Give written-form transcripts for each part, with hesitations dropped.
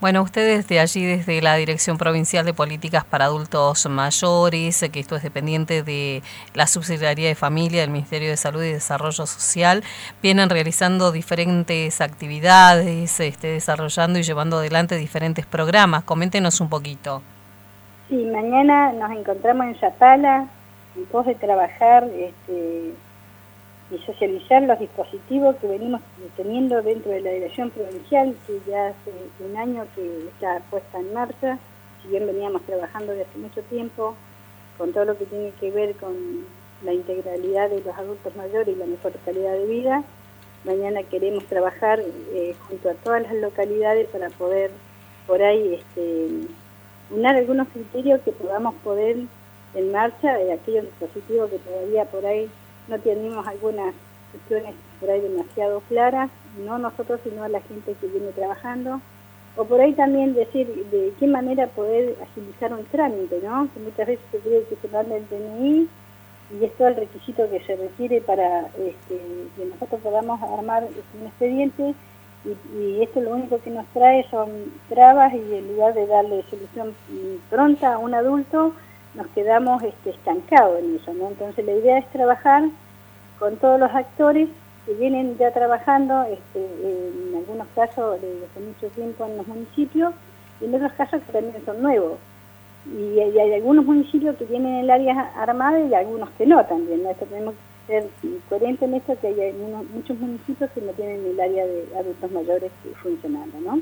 Bueno, ustedes de allí, desde la Dirección Provincial de Políticas para Adultos Mayores, que esto es dependiente de la Subsecretaría de Familia del Ministerio de Salud y Desarrollo Social, vienen realizando diferentes actividades, desarrollando y llevando adelante diferentes programas. Coméntenos un poquito. Sí, mañana nos encontramos en Zapala, en pos de trabajar y socializar los dispositivos que venimos teniendo dentro de la Dirección Provincial, que ya hace un año que está puesta en marcha, si bien veníamos trabajando desde hace mucho tiempo, con todo lo que tiene que ver con la integralidad de los adultos mayores y la mejor calidad de vida. Mañana queremos trabajar junto a todas las localidades para poder por ahí unar algunos criterios que podamos poner en marcha de aquellos dispositivos que todavía por ahí no tenemos algunas cuestiones por ahí demasiado claras, no nosotros sino a la gente que viene trabajando, o por ahí también decir de qué manera poder agilizar un trámite, ¿no? Que muchas veces se cree que se manda el DNI y es todo el requisito que se requiere para que nosotros podamos armar un expediente y esto lo único que nos trae son trabas y en lugar de darle solución pronta a un adulto, nos quedamos estancados en eso, ¿no? Entonces la idea es trabajar con todos los actores que vienen ya trabajando, en algunos casos desde mucho tiempo en los municipios, y en otros casos que también son nuevos. Y hay algunos municipios que tienen el área armada y algunos que no también, ¿no? Esto tenemos que ser coherentes en esto, que hay muchos municipios que no tienen el área de adultos mayores funcionando, ¿no?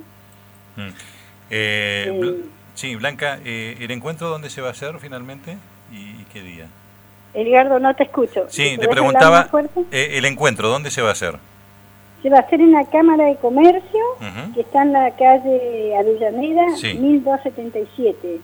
Sí, Blanca, ¿el encuentro dónde se va a hacer finalmente y qué día? Edgardo, no te escucho. Sí, le preguntaba, el encuentro, ¿dónde se va a hacer? Se va a hacer en la Cámara de Comercio, que está en la calle Avellaneda, 1277.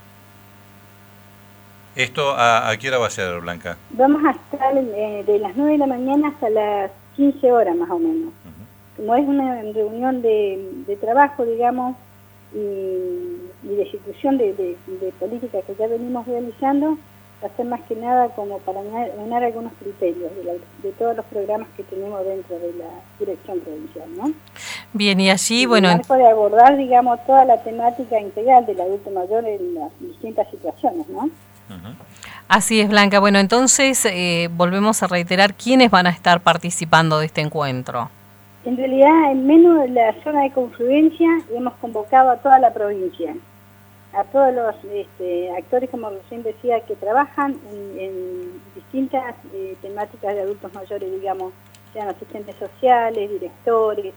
¿Esto a qué hora va a ser, Blanca? Vamos a estar de las 9 de la mañana hasta las 15 horas más o menos. Como es una reunión de trabajo, digamos, y de ejecución de políticas que ya venimos realizando, va a ser más que nada como para unar algunos criterios de todos los programas que tenemos dentro de la Dirección Provincial, ¿no? Bien, y allí, bueno... En el marco de abordar, digamos, toda la temática integral del adulto mayor en las distintas situaciones, ¿no? Así es, Blanca. Bueno, entonces volvemos a reiterar quiénes van a estar participando de este encuentro. En realidad, en menos de la zona de confluencia, hemos convocado a toda la provincia, a todos los actores, como recién decía, que trabajan en distintas temáticas de adultos mayores, digamos, sean asistentes sociales, directores,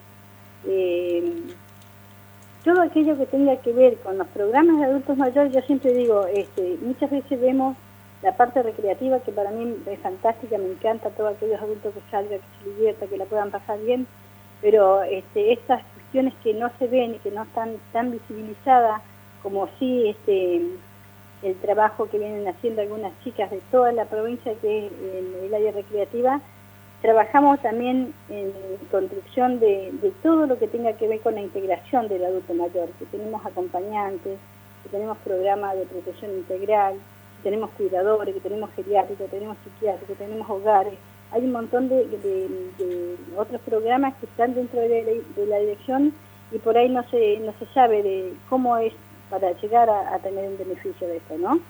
todo aquello que tenga que ver con los programas de adultos mayores. Yo siempre digo, muchas veces vemos la parte recreativa, que para mí es fantástica, me encanta todos aquellos adultos que salgan, que se diviertan, que la puedan pasar bien, pero estas cuestiones que no se ven y que no están tan visibilizadas, como sí el trabajo que vienen haciendo algunas chicas de toda la provincia, que es el área recreativa, trabajamos también en construcción de todo lo que tenga que ver con la integración del adulto mayor, que tenemos acompañantes, que tenemos programas de protección integral, que tenemos cuidadores, que tenemos geriátricos, que tenemos psiquiátricos, que tenemos hogares. Hay un montón de otros programas que están dentro de la dirección y por ahí no se sabe de cómo es para llegar a tener un beneficio de esto, ¿no?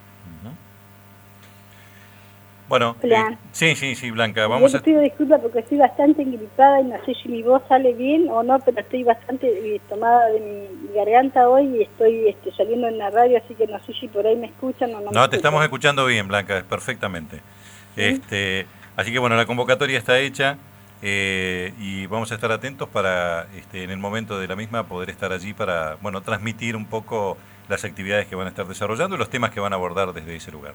Bueno, sí, Blanca, vamos a... Yo te pido disculpas porque estoy bastante engripada y no sé si mi voz sale bien o no, pero estoy bastante tomada de mi garganta hoy y estoy saliendo en la radio, así que no sé si por ahí me escuchan o no. No, te estamos escuchando bien, Blanca, perfectamente. ¿Sí? Así que bueno, la convocatoria está hecha y vamos a estar atentos para en el momento de la misma poder estar allí para transmitir un poco las actividades que van a estar desarrollando y los temas que van a abordar desde ese lugar.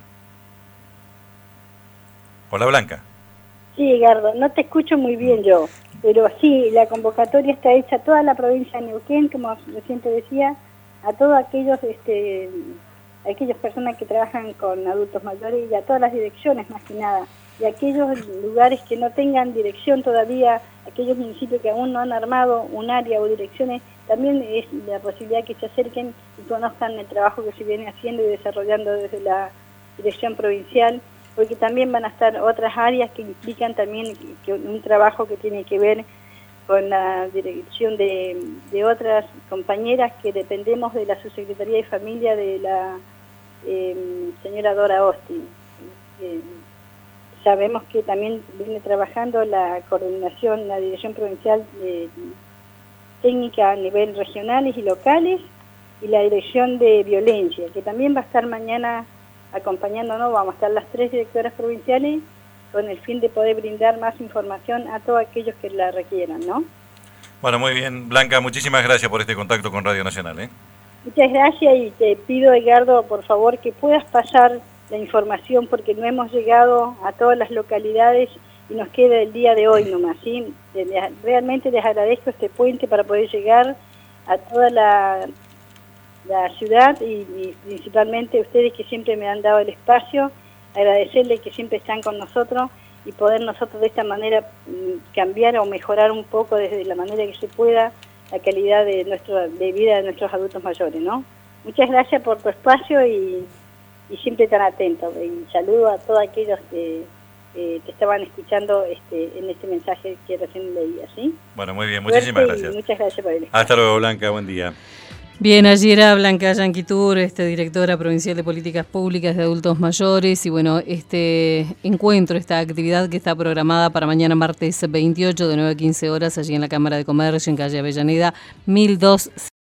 Hola, Blanca. Sí, Edgardo, no te escucho muy bien yo, pero sí, la convocatoria está hecha a toda la provincia de Neuquén, como recién te decía, a todos aquellas personas que trabajan con adultos mayores y a todas las direcciones más que nada, y aquellos lugares que no tengan dirección todavía, aquellos municipios que aún no han armado un área o direcciones, también es la posibilidad que se acerquen y conozcan el trabajo que se viene haciendo y desarrollando desde la Dirección Provincial, porque también van a estar otras áreas que implican también un trabajo que tiene que ver con la dirección de otras compañeras que dependemos de la Subsecretaría de Familia de la señora Dora Austin. Sabemos que también viene trabajando la coordinación, la Dirección Provincial de Técnica a nivel regionales y locales, y la Dirección de Violencia, que también va a estar mañana acompañándonos. Vamos a estar las 3 directoras provinciales con el fin de poder brindar más información a todos aquellos que la requieran, ¿no? Bueno, muy bien, Blanca, muchísimas gracias por este contacto con Radio Nacional. Muchas gracias, y te pido, Edgardo, por favor, que puedas pasar la información, porque no hemos llegado a todas las localidades y nos queda el día de hoy nomás, ¿sí? Realmente les agradezco este puente para poder llegar a toda la ciudad y principalmente a ustedes que siempre me han dado el espacio, agradecerles que siempre están con nosotros y poder nosotros de esta manera cambiar o mejorar un poco desde la manera que se pueda la calidad de vida de nuestros adultos mayores, ¿no? Muchas gracias por tu espacio y siempre tan atento. Y saludo a todos aquellos que estaban escuchando en este mensaje que recién leía, ¿sí? Bueno, muy bien, muchísimas gracias. Muchas gracias por el espacio. Hasta luego, Blanca, buen día. Bien, allí era Blanca Yanquitur, directora provincial de Políticas Públicas de Adultos Mayores, y bueno, este encuentro, esta actividad que está programada para mañana martes 28 de 9 a 15 horas allí en la Cámara de Comercio en calle Avellaneda 1200.